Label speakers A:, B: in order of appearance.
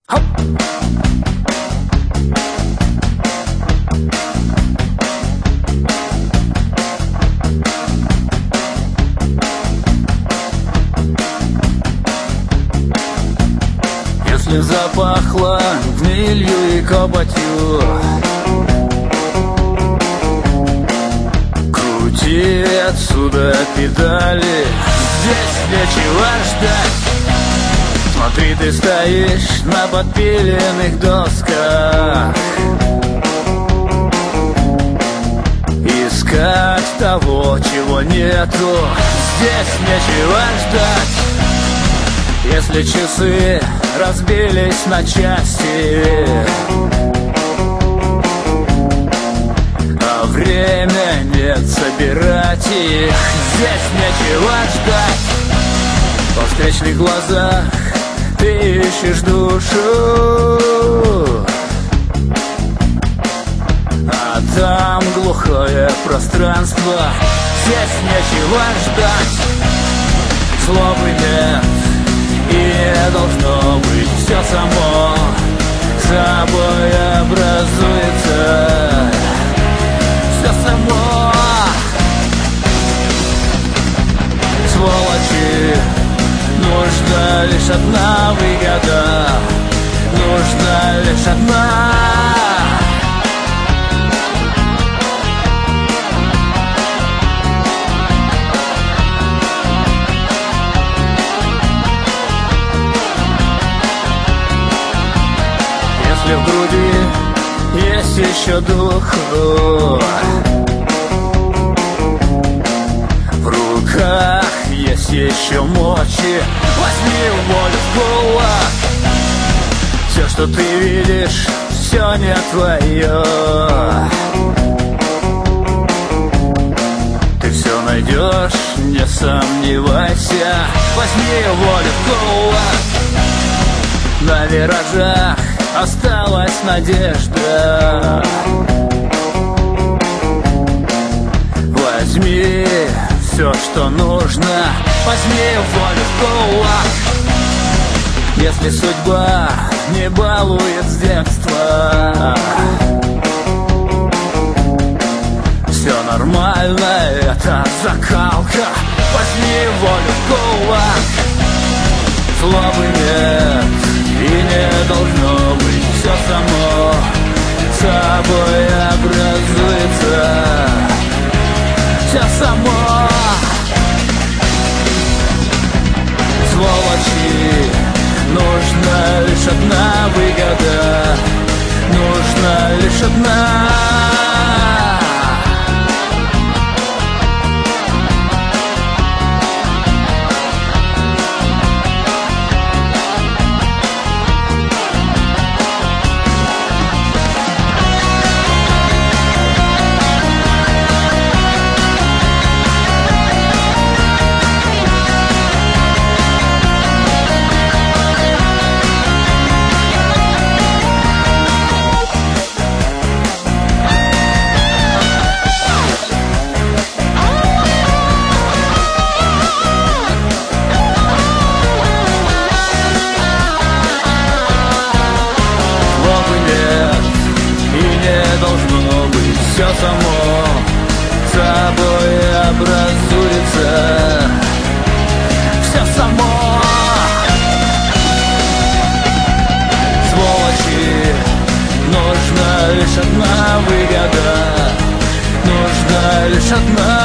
A: Хоп! Если запахло гнилью и копотью, крути отсюда педали, здесь нечего ждать. Смотри, ты стоишь на подпиленных досках, искать того, чего нету, здесь нечего ждать. Если часы разбились на части, а время нет собирать их, здесь нечего ждать. Во встречных глазах ты ищешь душу, а там глухое пространство, здесь нечего ждать. Злобы нет, и не должно быть, все само собой образуется, все само. Сволочи, нужна лишь одна выгода, нужна лишь одна. Если в груди есть еще дух, в руках есть еще мочи, возьми волю в кулак. Все, что ты видишь, все не твое. Ты все найдешь, не сомневайся, возьми волю в кулак. На виражах осталась надежда, возьми все, что нужно, возьми волю в кулак. Если судьба не балует с детства, все нормально, это закалка, возьми волю в кулак. Злобы нет, и не должно быть, все само собой образуется, все само. Сволочи, нужна лишь одна выгода, нужна лишь одна. Должно быть, все само собой образуется, все само. Сволочи, нужна лишь одна выгода, нужна лишь одна.